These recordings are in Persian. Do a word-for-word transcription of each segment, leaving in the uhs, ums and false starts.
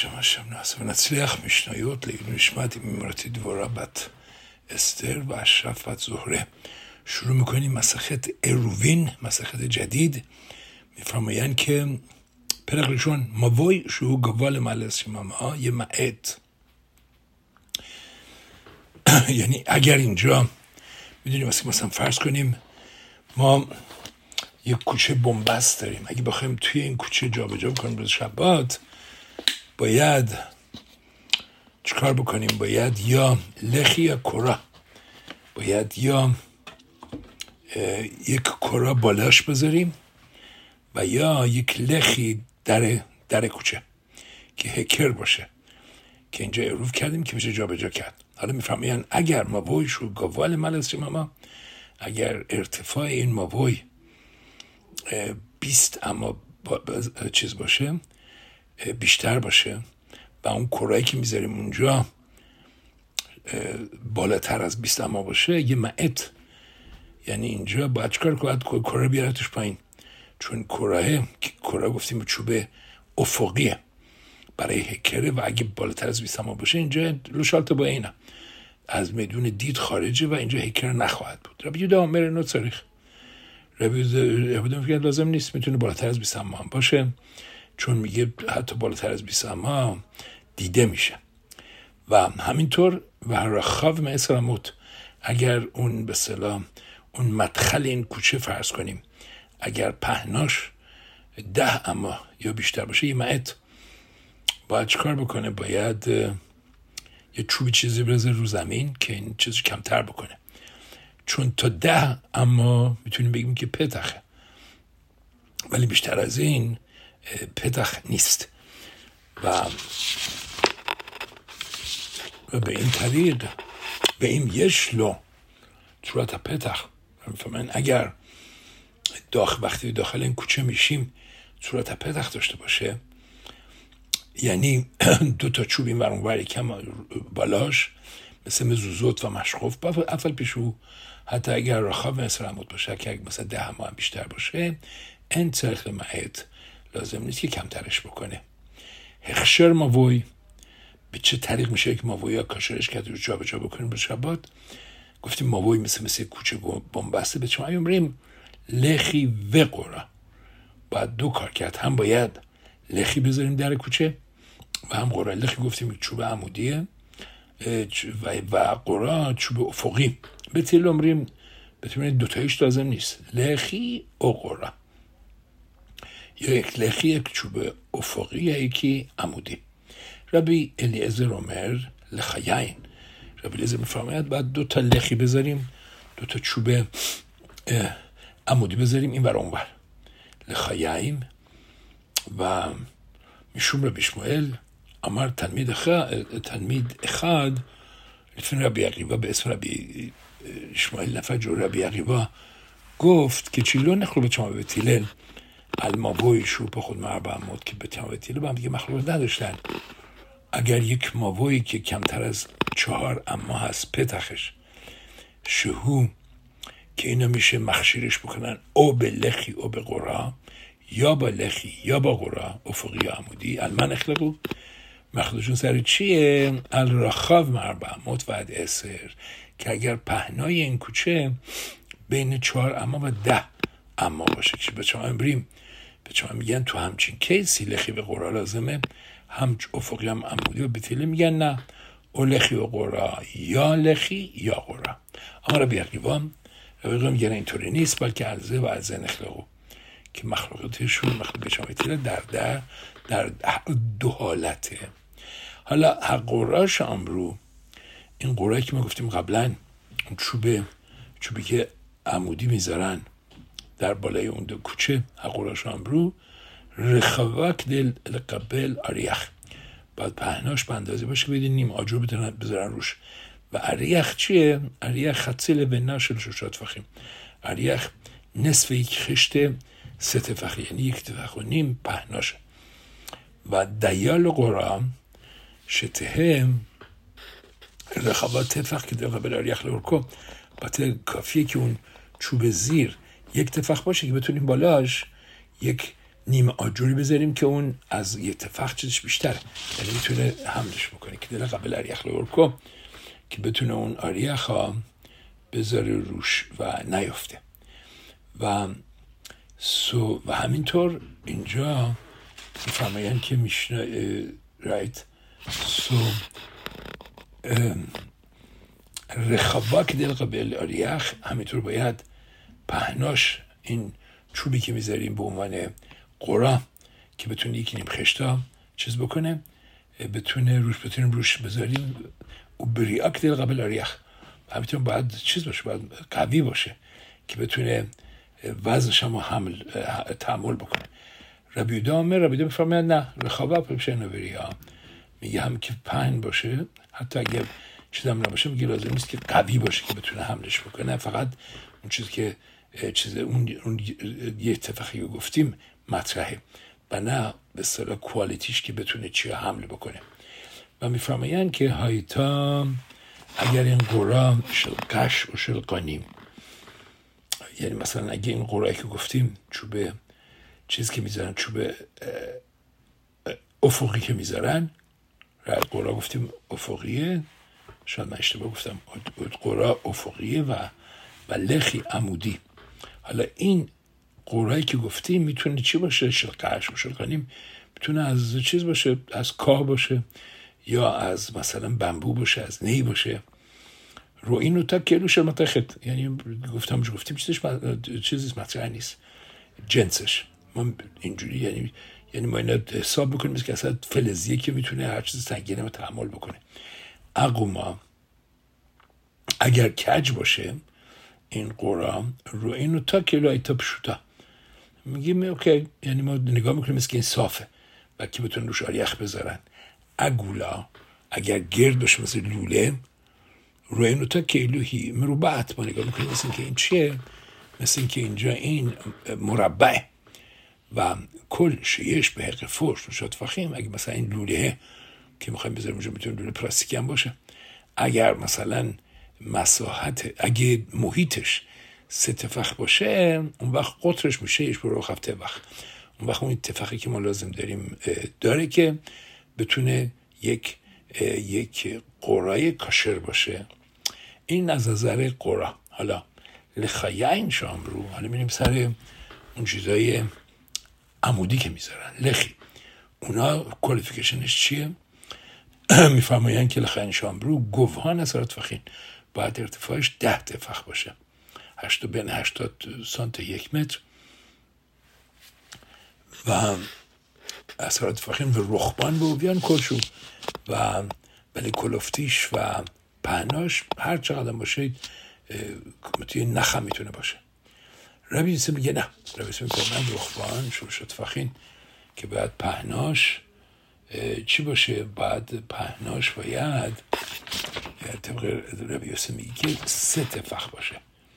שמה שם נעשה ונצליח משניות לעילוי נשמת אמרתי דבורה בת אסתר و اشرف בת زهره. شروع میکنیم مسخت عروین، مسخت جدید. میفرمایند که پرق راشون ماوی شو گوال ملس شمامها یه معد، یعنی اگر اینجا میدونیم مثلا فرض کنیم ما یک کوچه بنبست داریم، اگه بخوایم توی این کوچه جا به جا بکنیم روز شبات، باید چیکار بکنیم؟ باید یا لخی یا کرا، باید یا یک کرا بالاش بذاریم و یا یک لخی در در کوچه که هکر باشه که اینجا اروف کردیم که بشه جا به جا کرد. حالا میفهمین اگر ماوی شو گوال ملس ماما، اگر ارتفاع این ماوی بیست اما چیز باشه، بیشتر باشه و اون کرایی که میذاریم اونجا بالاتر از بیست اما باشه، یه معد، یعنی اینجا باید چکار کنید؟ کره بیارتش پایین، چون کره کره گفتیم به چوب افقیه برای هکره و اگه بالاتر از بیست اما باشه اینجا لوشالت با اینه از میدون دید خارجه و اینجا هکر نخواهد بود. ربی یودا امر نو تاریخ ربی یودا میگه لازم نیست، میتونه بالاتر از بیست اما هم باشه، چون میگه حتی بالاتر از بیست اما دیده میشه. و همینطور و رخاو مسلموت، اگر اون به اصطلاح اون مدخل این کوچه فرض کنیم اگر پهناش ده اما یا بیشتر باشه، یه معد باید چیکار بکنه؟ باید یه چوبی چیزی بذاره رو زمین که این چیزو کمتر بکنه، چون تا ده اما میتونیم بگیم که پتخه، ولی بیشتر از این پتخ نیست. و و به این طریق به این یشلو صورت پتخ من اگر داخل وقتی داخل این کوچه میشیم صورت پتخ داشته باشه، یعنی دو تا چوب این ورون ور کم بالاش مثل مزوزوت و مشخوف اول پیشو، حتی اگر رخاب مثل رمود باشه که مثلا ده هم هم بیشتر باشه، این ترخ معد لازم نیست که کمترش بکنه. هخشر ماوی به چه طریق میشه که ماوی ها کاشرش کرد رو جا به جا بکنیم به شبات؟ گفتیم ماوی مثل مثل کوچه بنبسته به شما میریم لخی و قرا، باید دو کار کرد، هم باید لخی بذاریم در کوچه و هم قرا. لخی گفتیم چوب عمودیه و قرا چوب افقی. به تیل امریم بتونید دوتایش لازم نیست، لخی و قرا، یا یک لخی یک چوب افقی یا یکی عمودی. ربی الیعزر عمر لخیین، ربی الیعزر میفرماید باید دو تا لخی بذاریم، دو تا چوب عمودی بذاریم این ور اون ور لخیین. و میشوم ربی اشمعیل امر تلمید اخاد تلمید اخاد لفن ربی عقیبا به اسم ربی اشمعیل نفج و ربی عقیبا گفت که چیلو نخلو به چما به تیلل الماوی شو به خود مربع مود که به چما به تیلل با هم دیگه مخلوق نداشتن. اگر یک ماوی که کمتر از چهار اما هست پتخش شهو که اینا میشه مخشیرش بکنن او به لخی او به قرا، یا با لخی یا با قرا افقی یا عمودی. المن اخلقو مخلوقشون سر چیه؟ الرخاو مربع متوعد اسر، که اگر پهنای این کوچه بین چهار اما و ده اما باشه که به شما امریم به شما میگن تو همچین کیسی لخی و قرا لازمه، هم افقی هم عمودی. و بتیله میگن نه او لخی و قرا یا لخی یا قرا. اما ربی عقیبا ربی عقیبا میگن اینطوری نیست، بلکه الزه و الزه نخلقو که مخلوقاتشون مخلوق به شما بتیله در در در دو حالته. حالا حق قراش امرو، این قرایی که ما گفتیم قبلا، اون چوبه چوبی که عمودی میذارن در بالای اون دو کوچه، حق قراش امرو رخوک دل قبل اریخ، باید پهناش به اندازه باشه که نیم آجر بتونن بذارن روش. و اریخ چیه؟ اریخ خطسل و ناشل ششات فخیم، اریخ نصف یک خشت سه تفخی، یعنی یک تفخ و نیم پهناشه. و دیال قرآن شته رخوات تفخ که در قبل اریخ لورکو، باید کافیه که اون چوب زیر یک تفخ باشه که بتونیم بالاش یک نیمه آجوری بذاریم که اون از یه تفاخ چیزش بیشتره، یعنی میتونه حملش بکنه که دل قبل اریخ لورکو که بتونه اون اریخ ها بذاره روش و نیفته. و سو و همینطور اینجا میفرمایند که میشنا رایت سو رخوا که دل قبل اریخ، همینطور باید پهناش، این چوبی که میذاریم به عنوان قرا که بتونه یکی نیم خشتا چیز بکنه، بتونه روش بتونیم روش بذاریم و بریاک دل قبل اریخ، همینطور باید چیز باشه، باید قوی باشه که بتونه وزنش هم حمل تحمل بکنه. ربی یهودا میگه ربی یهودا میفرماید نه، رخوا پرشه نبریا، میگه هم که پهن باشه، حتی اگه چیزام نباشه میگه لازم نیست که قوی باشه که بتونه حملش بکنه، فقط اون چیزی که چیز اون, اون یه اتفاقی که گفتیم مطرحه و نه به اصطلاح کوالیتیش که بتونه چی حمل بکنه. و میفرمایند که هایتا اگر این قرا شلقش و شلقانیم، یعنی مثلا اگه این قرایی که گفتیم چوب چیز که میذارن، چوب افقی که میذارن، قرا گفتیم افقیه، شاید من اشتباه گفتم، قرا افقیه و و لخی عمودی. حالا این قرایی که گفتیم میتونه چی باشه؟ شلقش و شلقانیم میتونه از چیز باشه، از کاه باشه یا از مثلا بمبو باشه، از نی باشه. رو اینو تا کلوش متخد، یعنی گفتم جو گفتیم چیزش چیزیش مطرح نیست، جنسش ما اینجوری، یعنی یعنی ما اینا حساب بکنیم که اصلا فلزیه که میتونه هر چیز سنگینه رو تحمل بکنه. اقوما اگر کج باشه این قرا، رو اینو تا کلو ایتا پشوتا، میگیم اوکی، یعنی ما نگاه میکنیم که این صافه و که بتونن روش آریخ بذارن. اگولا اگر گرد باشه مثل لوله، رو اینو تا کلوهی مربعت، ما نگاه میکنیم مثل که این چیه، مثل این که اینجا این مربع و کل شیش به حق فرش نشاد فخیم. اگه مثلا این لوله که میخوایم بذاریم اونجا میتونه لوله پلاستیکی هم باشه، اگر مثلا مساحت، اگه محیطش سه تفخ باشه، اون وقت قطرش میشه ایش برو خفته وقت، اون وقت اون اتفاقی که ما لازم داریم داره که بتونه یک یک قرای کاشر باشه. این از نظر قرا. حالا لخیین شامرو، حالا میریم سر اون چیزای عمودی که میذارن لخی، اونا کوالیفیکیشنش چیه؟ میفرمایند که لخیین شامرو گوهان اثرات فخین باید ارتفاعش ده تفخ باشه، هشت بین هشتاد سانت یک متر، و اثرات فخین و رخبان و اویان کلشو و ولی کلفتیش و پهناش هر چقدر باشه توی نخم میتونه باشه. ربی یوسف میگه نه، ربی یوسف میگه من رخبان شد فخین که باید پهناش چی باشه؟ باید پهناش باید طبق ربی یوسف میگه که سه تفخ باشه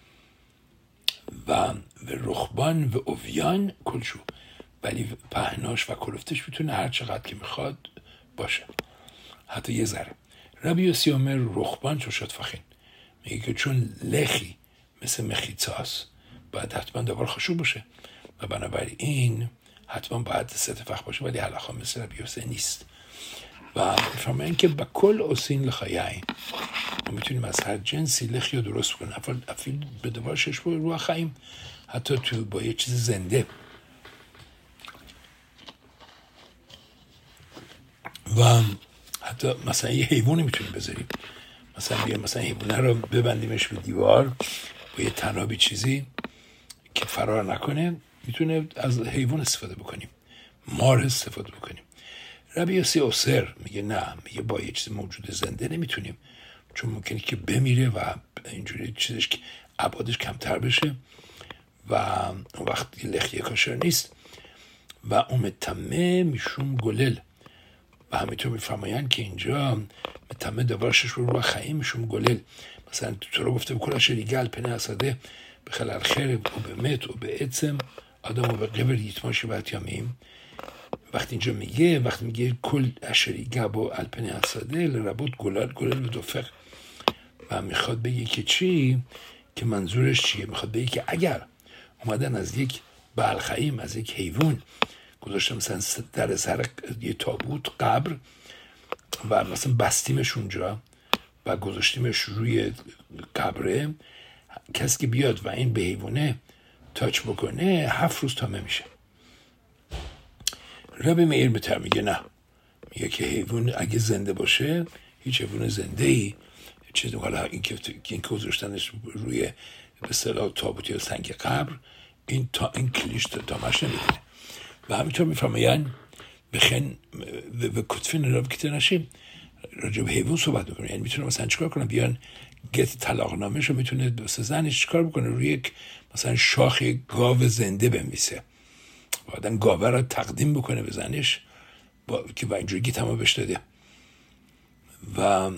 و و رخبان و اویان کلشو، ولی پهناش و کلفتش میتونه هر چقدر که میخواد باشه، حتی یه ذره. ربی یوسی اومر رخبان چو شد فخین، میگه که چون لخی مثل مخیطاست باید حتما دوباره خشوب باشه و بنابراین حتما باید سه تفخ باشه، ولی حلقا مثل ربی یوسی نیست. و فرمایند که با کل اوسین لخایین، ما میتونیم از هر جنسی لخی رو درست کنیم، افیل به دوباره شش باید روح خاییم، حتی تو با یه چیز زنده. و حتی مثلا یه حیوانی میتونیم بذاریم، مثلا بیایم مثلا حیوانه رو ببندیمش به دیوار با یه تنابی چیزی که فرار نکنه، میتونه از حیوان استفاده بکنیم، مار استفاده بکنیم. ربی یوسی اوسر میگه نه، میگه با یه چیز موجود زنده نمیتونیم، چون ممکنه که بمیره و اینجوری چیزش که ابعادش کمتر بشه و اون وقت لخیه کاشر نیست. و امتمه میشون گلل، و همینطور میفرمایند که اینجا متمه دوارشش رو رو خییم میشون گلل. مثلا تو رو گفته بکنه شریگل پنه اصده به خلال خیر و به مت و به اتسم آدم و به قبر یتماشی بطیامیم. وقتی اینجا میگه، وقتی میگه کل اشری گب و الپنه اصده لربود گلل گلل و دوفق، و میخواد بگه که چی؟ که منظورش چیه؟ میخواد بگه که اگر اومدن از یک بلخیم، از یک حیوان گذاشتم مثلا در سر یه تابوت قبر و مثلا بستیمش اونجا و گذاشتیمش روی قبره، کسی که بیاد و این به حیوانه تاچ بکنه هفت روز تامه میشه. ربی میر بتر میگه نه، میگه که حیوان اگه زنده باشه، هیچ حیوان زنده ای چیز، حالا این که این که گذاشتنش روی به اصطلاح تابوت یا سنگ قبر، این تا این کلیش تامش نمیدونه. و همینطور میفرمایند بخن و کتفین را که نشیم راجع به حیوان صحبت میکنه. یعنی میتونه مثلا چیکار کنه، بیان گت طلاق نامش رو میتونه دوست زنش چیکار بکنه، روی یک مثلا شاخ گاو زنده بنویسه و آدم گاوه را تقدیم بکنه به زنش با... که با اینجوری گیت همه بهش داده. و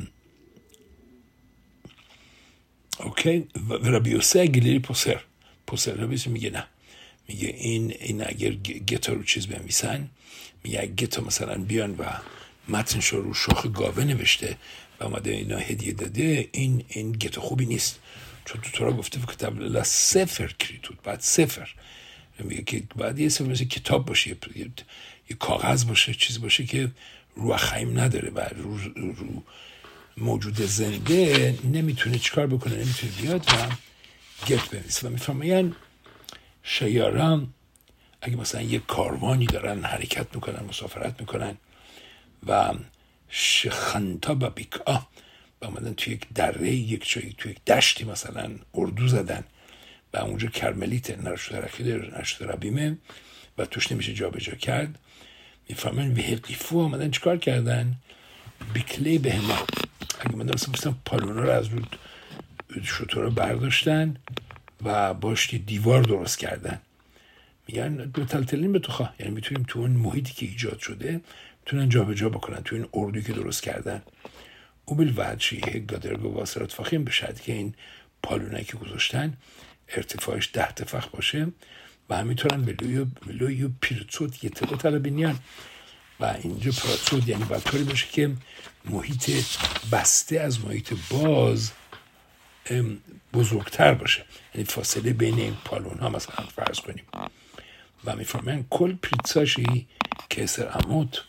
اوکی و ربیوسه گلیری پوسر پوسر ربیوسه میگه نه، میگه این این اگر گتا رو چیز بنویسن، میگه اگه گتا مثلا بیان و متنش رو شاخ گاوه نوشته و اومده اینا هدیه داده، این این گتا خوبی نیست، چون تو تورا گفته که کتاب لا سفر کریتود، بعد سفر میگه که بعد یه سفر مثل کتاب باشه، یه, یه کاغذ باشه، چیز باشه که روح خیم نداره و رو, رو, رو موجود زنده نمیتونه چیکار بکنه، نمیتونه بیاد و گت بنویسه. و میفرمایند شیاران اگه مثلا یه کاروانی دارن حرکت میکنن، مسافرت میکنن و شخنتا با بیکا و اومدن توی یک دره، یک جایی توی یک دشتی مثلا اردو زدن و اونجا کرملیت نرشده رخیده نرشده ربیمه و توش نمیشه جا به جا کرد، میفهمن وحقیفو اومدن چیکار کردن؟ بیکلی به ما اگه اومدن مثلا پالونا رو از رو شطور رو برداشتن و باش دیوار درست کردن. میگن دو تلتلین به تو خواه، یعنی میتونیم تو اون محیطی که ایجاد شده میتونن جا به جا بکنن تو این اردویی که درست کردن. او بالوجه یک گادرگو واسرات فخیم بشد که این پالونایی که گذاشتن ارتفاعش ده تفخ باشه و همینطورن بلوی پیرتسود یه تبا طلبینیان و اینجا پراتسود یعنی باید طوری باشه که محیط بسته از محیط باز بزرگتر باشه، یعنی فاصله بین این پالون ها مثلا فرض کنیم. و میفرمایند کل پیتزاشی کسر عمود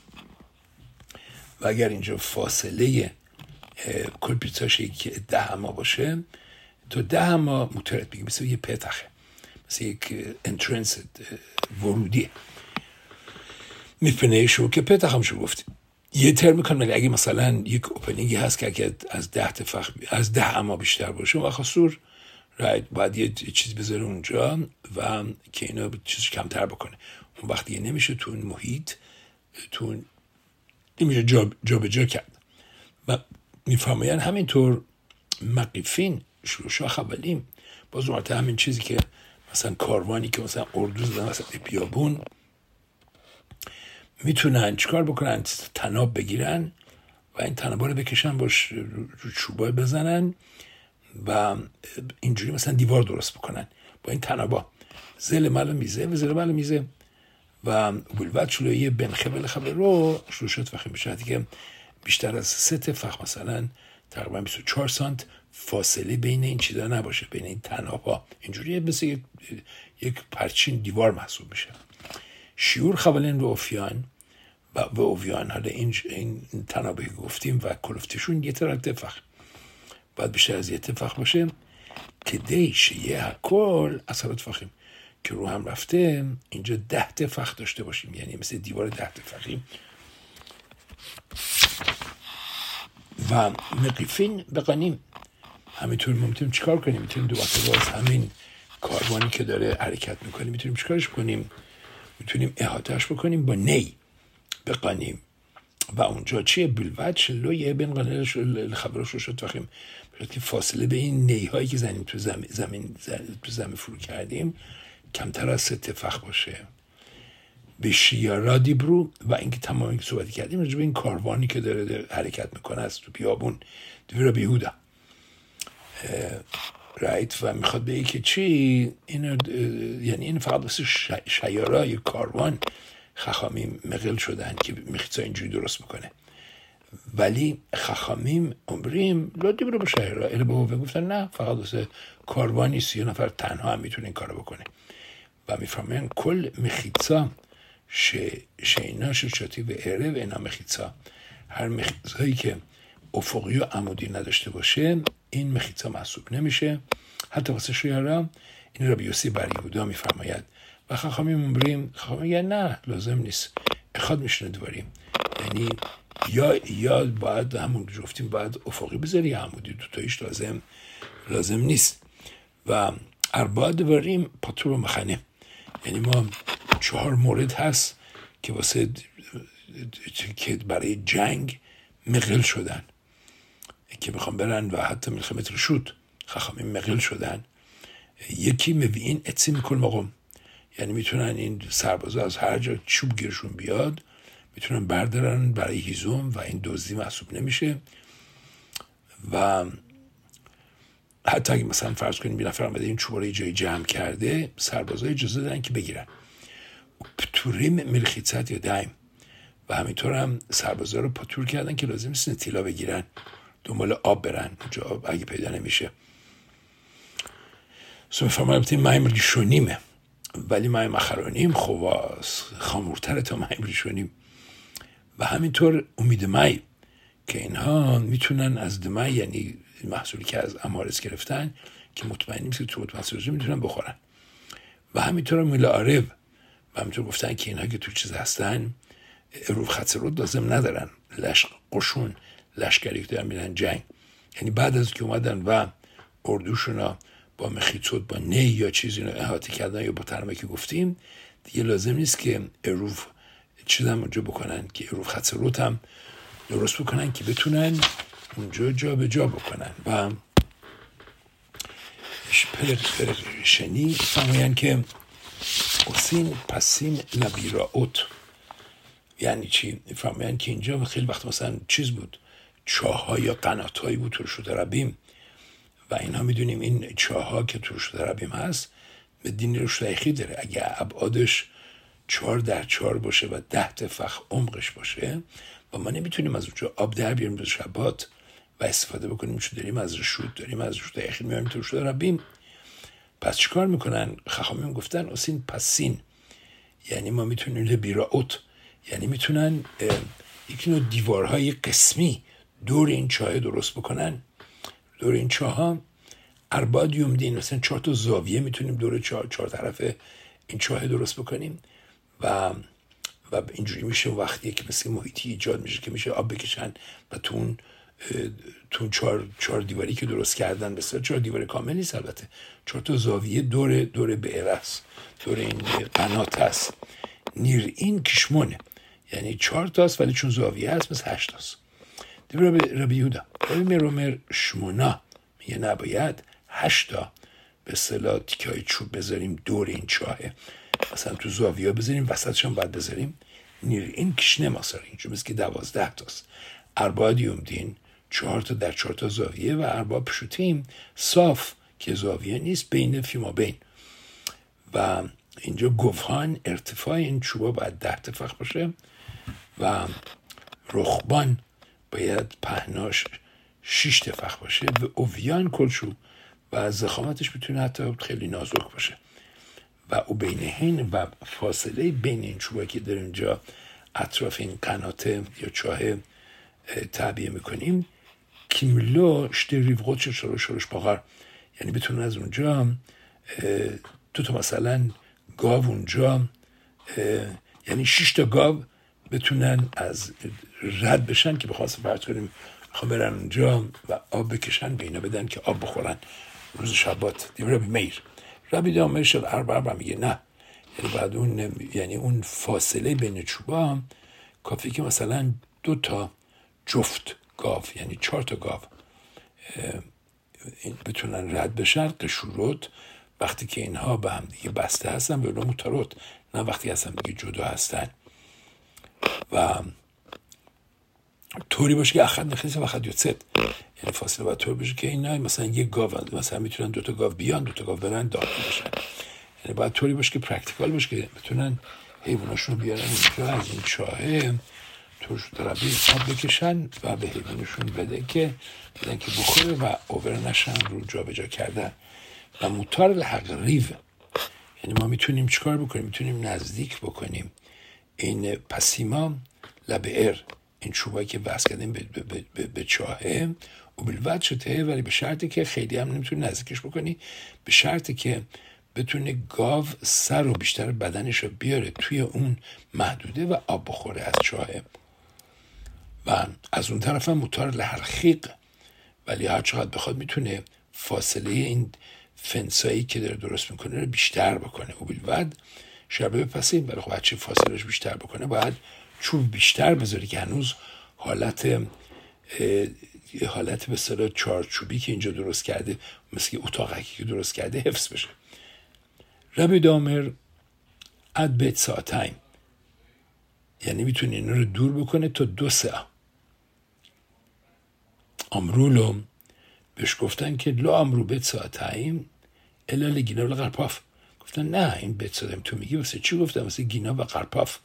و اگر اینجا فاصله کل پیتزاشی که ده اما باشه، تو ده اما مترد بگیم مثل یه پتخه، مثل یک انترنس ورودیه، میپنه شو که پتخ هم شو گفتی یه ترم میکنم. اگه مثلا یک اوپنینگی هست که اگه از ده تفخ از ده اما بیشتر باشه و خاصور رایت باید یه چیز بذاره اونجا و که اینا چیزش کمتر بکنه، اون وقت دیگه نمیشه تو اون محیط تو نمیشه جا, جا به جا کرد. و میفهمین همینطور مقیفین شروع خبالیم باز مرتب همین چیزی که مثلا کاروانی که مثلا اردو زدن مثلا بیابون میتونن چیکار بکنن، تناب بگیرن و این تنابا رو بکشن باش رو چوبای بزنن و اینجوری مثلا دیوار درست بکنن با این تنابا، زل مال میزه و زل مال میزه و بلوت شلویه بنخبل خبل رو شروع فخیم بشه که بیشتر از سه تفخ مثلا تقریبا بیست و چهار سانت فاصله بین این چیزا نباشه، بین این تنابا، اینجوری مثل یک, یک پرچین دیوار محسوب میشه. شیور خبلین رو افیان و و اویان حالا این این تنابه گفتیم و کلفتشون یه تر تفخ باید بیشتر از یه تفخ باشه که دیش یه کل اثرات فخیم که رو هم رفته اینجا ده تفخ داشته باشیم، یعنی مثل دیوار ده تفخیم. و مقیفین بقانیم همینطور ما میتونیم چیکار کنیم، میتونیم دو وقت باز همین کاروانی که داره حرکت میکنه میتونیم چیکارش کنیم، میتونیم احاطهش بکنیم با نی بقانیم و اونجا چیه بلوچ لوی بین قانلش خبرش رو شد فخیم که فاصله به این نی هایی که زنیم تو زمین زمین تو زمین فرو کردیم کمتر از سه تفخ باشه. به شیارا دیبرو و اینکه تمامی که صحبت کردیم راجع به این کاروانی که داره, داره حرکت میکنه از تو بیابون دویرا بیهودا رایت و میخواد بگه که چی اینو یعنی این فقط واسه شیارا یا کاروان خخامیم مقل شدن که میخیصا اینجوری درست میکنه، ولی خخامیم عمریم لادی برو به شیارا اله به هوه گفتن نه فقط واسه کاروانی سی نفر تنها هم میتونه این کارو بکنه. و میفهمن کل میخیصا شینا ششاتی و عرب اینا مخیطا. هر مخیطایی که افقی و عمودی نداشته باشه این مخیطا محسوب نمیشه. حتی واسه شیعرا این ربی یوسی بر یهودا میفرماید و خاخامی مبریم خاخامی میگن نه لازم نیست اخاد میشنه دواریم، یعنی یا یا باید همون جفتیم باید افقی بذاری یا عمودی، دوتاییش لازم لازم نیست. و اربعه دواریم پاتور و مخنه، یعنی ما چهار مورد هست که واسه که برای جنگ مقل شدن که میخوام برن و حتی ملخمت رشود خاخامی مقل شدن. یکی مویین اتسی میکن مقام، یعنی میتونن این سربازا از هر جا چوب گیرشون بیاد میتونن بردارن برای هیزم و این دزدی محسوب نمیشه. و حتی اگه مثلا فرض کنیم یه نفر اومده این چوبا رو یه جایی جمع کرده سربازا اجازه دادن که بگیرن پتوریم ملخیصت یا دایم، و همینطور هم سربازا رو پاتور کردن که لازم نیست نتیلا بگیرن دنبال آب برن اونجا آب اگه پیدا نمیشه. سو میفرمایم البته مایم ریشونیمه ولی مایم اخرانیم خواست خامورتره تا مایم ریشونیم. و همینطور امید مای که اینها میتونن از دمای یعنی محصولی که از امارس گرفتن که مطمئنیم که تو محصولی میتونن بخورن. و همینطور میلا عرب و همینطور گفتن که اینها که تو چیز هستن اروف خطرات لازم ندارن لشق قشون لشکری که دارن میرن جنگ، یعنی بعد از که اومدن و اردوشون با مخیطوت با نی یا چیزی رو احاطه کردن یا با ترمه که گفتیم دیگه لازم نیست که اروف چیز هم اونجا بکنن که اروف خطرات هم درست بکنن که بتونن اونجا جا به جا بکنن. و پرق پرق شنی فهمین که قسین پسین لبیراوت یعنی چی؟ فهمین که اینجا خیلی وقت مثلا چیز بود چاه ها یا قنات هایی بود تو شده ربیم و اینها میدونیم این چاه ها که تو شده ربیم هست به دین رشدیخی داره. اگه ابعادش چهار در چهار باشه و ده تفخ عمقش باشه و ما نمیتونیم از اونجا آب در بیاریم به شبات و استفاده بکنیم چون داریم از رشود داریم از رشدیخی میاریم تو شده ربیم، پس چیکار میکنن؟ خخامیون گفتن اسین پسین یعنی ما میتونیم لبیراوت یعنی میتونن یک نوع دیوارهای قسمی دور این چاه درست بکنن. دور این چاه ها ارباد یومدین مثلا چهار تا زاویه میتونیم دور چهار, چهار طرف این چاه درست بکنیم و و اینجوری میشه وقتی که مثل محیطی ایجاد میشه که میشه آب بکشن و تو اون تو چهار چهار دیواری که درست کردن بسیار چهار دیوار کامل نیست البته چهار تا زاویه دور دور بئر است دور این قنات هست. نیر این کشمونه یعنی چهار تاست ولی چون زاویه هست مثل هشت تاست. دیگه ربی یهودا ربی میرومر شمونا میگه نباید هشتا به اصطلاح تیکای چوب بذاریم دور این چاهه مثلا تو زاویه بذاریم وسطش هم باید بذاریم نیر این کشنه ماسار اینجا مثل که دوازده تاست. اربعه دیومدین چهار تا در چهار تا زاویه و اربعه پشوتیم صاف که زاویه نیست بین فیما بین. و اینجا گوفهان ارتفاع این چوبا باید ده تفخ باشه و رخبان باید پهناش شیش تفخ باشه و اویان کلشو و زخامتش بتونه حتی خیلی نازک باشه. و او بینهن و فاصله بین این چوبا که در اینجا اطراف این قناته یا چاه تعبیه میکنیم کیملو شده ریوغوت شروع شروعش باقر یعنی بتونن از اونجا تو تا مثلا گاو اونجا یعنی شش تا گاو بتونن از رد بشن که بخواست فرض کنیم بخوام برن اونجا و آب بکشن به اینا بدن که آب بخورن روز شبات. دیگه ربی میر ربی دامر شد اربع اربع میگه نه یعنی بعد اون یعنی اون فاصله بین چوبا هم کافی که مثلا دو تا جفت گاو یعنی چهار تا گاو بتونن رد بشن قشورت وقتی که اینها به هم دیگه بسته هستن به اونها متارت نه وقتی هستن دیگه جدا هستن و طوری باشه که اخد نخیصه و اخد یوتست یعنی فاصله باید طور باشه که اینا مثلا یک گاو مثلا میتونن دوتا گاو بیان دوتا گاو برن داخل بشن یعنی باید طوری باشه که پرکتیکال باشه که بتونن حیواناشون بیارن اینجا از این چاهه توش دربی آب بکشن و به حیوانشون بده که بدن که بخوره و اوور نشن رو جا به جا کردن. و موتار الحق ریو یعنی ما میتونیم چیکار بکنیم؟ میتونیم نزدیک بکنیم این پسیما لبئر، این چوبایی که وصل کردیم به, به, به, به چاهه، و بلوت شده، ولی به شرطی که خیلی هم نمیتونی نزدیکش بکنی، به شرطی که بتونه گاو سر و بیشتر بدنش رو بیاره توی اون محدوده و آب بخوره از چاهه. و از اون طرف هم موتور لحرخیق، ولی هر چقدر بخواد میتونه فاصله این فنسایی که داره درست میکنه رو بیشتر بکنه. و بلوت شربه پسین، ولی خب هرچی فاصلهش بیشتر بکنه باید چوب بیشتر بذاری که هنوز حالت حالت به اصطلاح چارچوبی که اینجا درست کرده، مثل اتاقکی که درست کرده، حفظ بشه. ربی دامر اد بیت ساعتیم، یعنی میتونه اینا رو دور بکنه تا دو ساعت. امرولو بهش گفتن که لا امرو بیت ساعتیم الا لگینا و قرپاف. گفتن نه، این بیت ساعتیم تو میگی واسه چی؟ گفتن واسه گینا و قرپاف،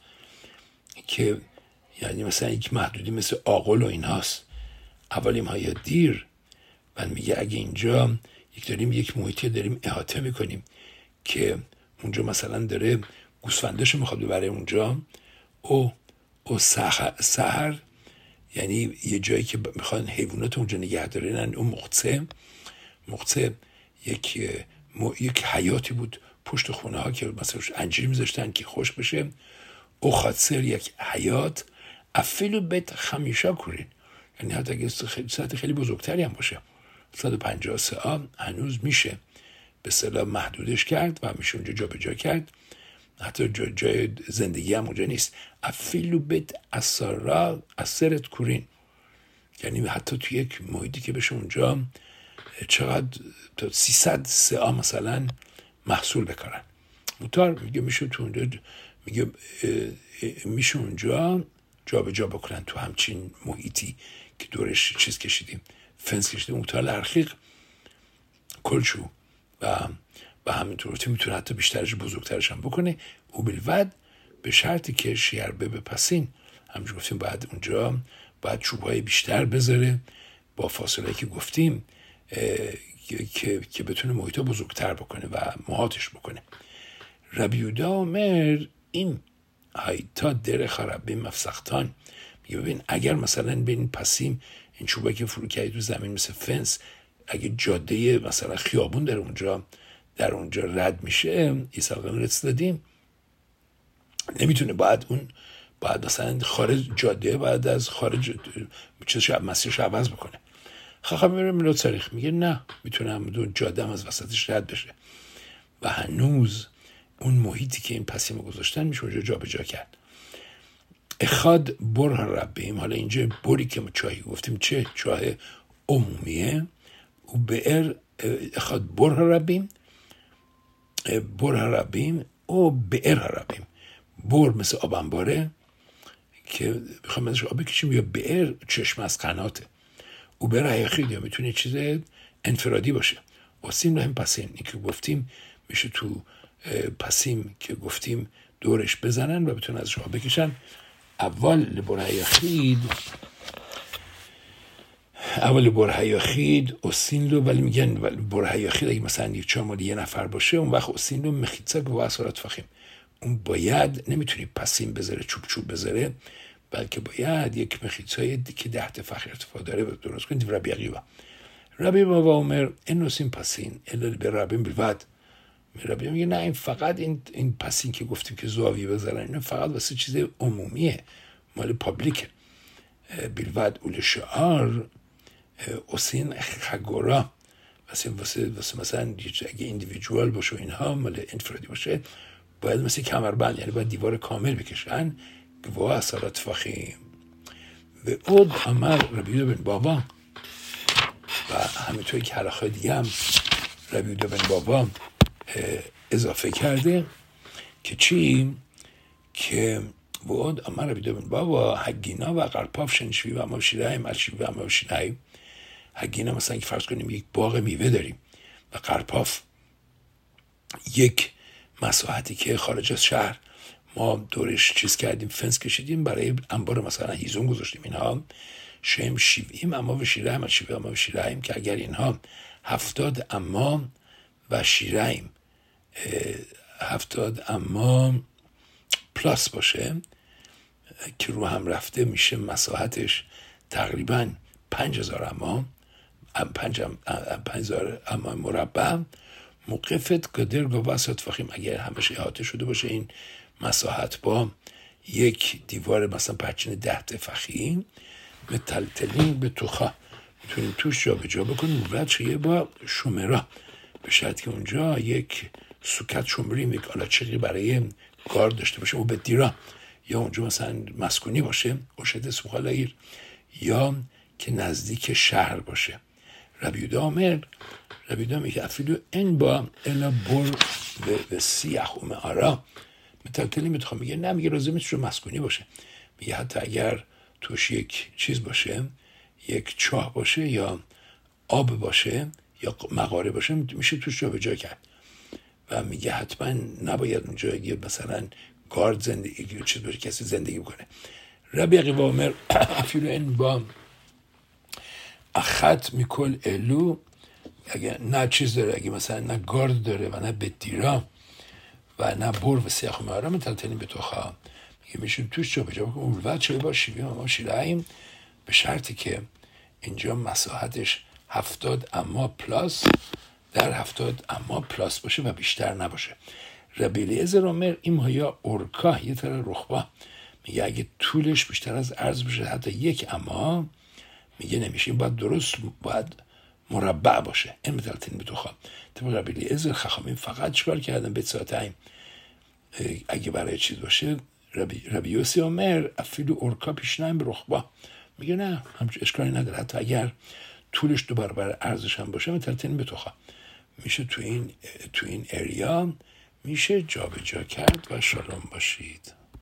که یعنی مثلا یک محدودی مثل آقل و این هاست. اولیم ها یا دیر. من میگه اگه اینجا یک داریم یک محیطی داریم احاطه میکنیم که اونجا مثلا داره گوسفندش میخواد ببره اونجا، او او سحر، یعنی یه جایی که میخوان حیوانات اونجا نگه دارن. اون مقطع مقطع یک یک حیاتی بود پشت خونه ها که مثلا انجیر میذاشتن که خشک بشه. او خاطر یک حیات افیلو بیت خمیشا کورین، یعنی حتی اگه ساعت خیلی بزرگتری هم باشه، صد و پنجاه ساعت هنوز میشه به اصطلاح محدودش کرد و میشه اونجا جا به جا کرد. حتی جا جای زندگی هم اونجا نیست. افیلو بیت اثارا اثرت کورین، یعنی حتی توی یک محیطی که بشه اونجا چقدر تا سیصد ساعت مثلا محصول بکارن. موتور میگه میشه تو اونجا، میگه میشه اونجا جا به جا بکنن تو همچین محیطی که دورش چیز کشیدیم، فنس کشیدیم. موتور لرخیق کلچو و و همینطور میتونه حتی بیشترش بزرگترش هم بکنه. او بلود به شرطی که شیربه بپسین، همونجور گفتیم باید اونجا باید چوبهای بیشتر بذاره با فاصله که گفتیم که که بتونه محیطا بزرگتر بکنه و محاطش بکنه. ربیودا امر این هایتا در خرابه مفسختان، میگه ببین اگر مثلا بین پسیم این چوبایی که فرو کردی تو زمین مثل فنس، اگه جاده مثلا خیابون در اونجا در اونجا رد میشه، ایساقان رس دادیم، نمیتونه باید اون باید مثلا خارج جاده باید از خارج چیزش مسیرش عوض بکنه. خواهم میره میلاد تاریخ میگه نه، میتونه همون جاده هم از وسطش رد بشه و هنوز اون محیطی که این پسیم گذاشتن میشه اونجا جا به جا کرد. اخاد بر ربیم، حالا اینجا بری که ما چاهی گفتیم چه چاه عمومیه، و بئر اخاد بر ربیم بر ربیم و بئر ربیم. بر مثل آب انباره که بخوام ازش آب بکشیم، یا بئر چشم از قناته. او بر حیاخید یا میتونه چیز انفرادی باشه. واسیم رحم پسیم، این که گفتیم میشه تو پسیم که گفتیم دورش بزنن و بتونن ازش آب بکشن. اول لبرهای خید اول برهای خید اسین رو، ولی میگن برهای خید اگه مثلا یک چهار مالی یه نفر باشه، اون وقت اسین رو مخیطه به واسرات فخیم، اون باید نمیتونی پسیم بذاره چوب چوب بذاره، بلکه باید یک مخیطه که ده تفخ ارتفاع داره درست کنید. ربی عقیبا ربی با عمر این نسیم پسین الا به ربیم بلود. ربی میگه نه، این فقط این این پسین که گفتیم که زاویه بذارن، این فقط واسه چیز عمومیه، مال پابلیک. بلود اول شعار اسین خگورا، واسه واسه واسه مثلا اگه ایندیویدوال باشه اینها مال انفرادی باشه، باید مثل کمربند، یعنی باید دیوار کامل بکشن. گواه اثرات فخیم و اود امر ربیودا بن بابا، و همینطوری که حلقه دیگه هم ربیودا بن بابا اضافه کرده که چی؟ که بود امر ربیودا بن بابا حگینا و قرپاف شنشوی و اما شیرهیم الشوی و اما شیرهیم. حگینا مثلا که فرض کنیم یک باغ میوه داریم و قرپاف یک مساحتی که خارج از شهر ما دورش چیز کردیم، فنس کشیدیم، برای انبار مثلا هیزم گذاشتیم. اینها شیم شیویم اما و شیرهیم شیویم اما و شیرهیم، که اگر اینها هفتاد اما و شیرهیم هفتاد اما پلاس باشه، که رو هم رفته میشه مساحتش تقریبا پنج هزار اما پنج هزار اما مربع. موقفت قدر گواسط فخیم، اگر همش احاطه شده باشه این مساحت با یک دیوار مثلا پرچین ده تفخیم متلتلین به توخا، میتونیم توش جا به جا بکنیم و چیه با شمرا، به شرط که اونجا یک سوکت شمریم، یک آلاچقی برای گارد داشته باشه و به دیرا، یا اونجا مثلا مسکونی باشه اوشد سوخالایر، یا که نزدیک شهر باشه. ربیودا امر ربیودا میگه افیلو این با الا بر و سیح و معارا متلتلی میتخوام، میگه نه، میگه لازم نیست رو مسکونی باشه، میگه حتی اگر توش یک چیز باشه، یک چاه باشه یا آب باشه یا مغاره باشه میشه توش جا به جا کرد. و میگه حتما نباید اونجا یه مثلا گارد زندگی چیز باشه کسی زندگی بکنه. ربی عقیبه عمر افیلو این با اخت میکل الو، اگه نه چیز داره، اگه مثلا نه گارد داره و نه بدیرا و نه بر و سیخ و مهارا متلتلین به توخا، میگه میشه توش جا به جا بکنه. اولوت چه باشی بیم ما شیرهیم، به شرطی که اینجا مساحتش هفتاد اما پلاس در هفتاد اما پلاس باشه و بیشتر نباشه. ربی الیعزر عمر این هایا اورکا یه طرح رخبا، میگه اگه طولش بیشتر از عرض بشه حتی یک اما، میگه نمیشه، این باید درست باید مربع باشه. این متلتلین به توخا. طبق ربی الیعزر خخامین فقط چکار کردن به ساعتیم اگه برای چیز باشه. ربی ربی یوسی عمر افیلو اورکا پیشنهایم به رخبا، میگه نه همچون اشکالی نداره، حتی اگر طولش دو برابر ارزش هم باشه متلتلین به توخا، میشه تو این تو این اریا میشه جا به جا کرد. و شالوم باشید.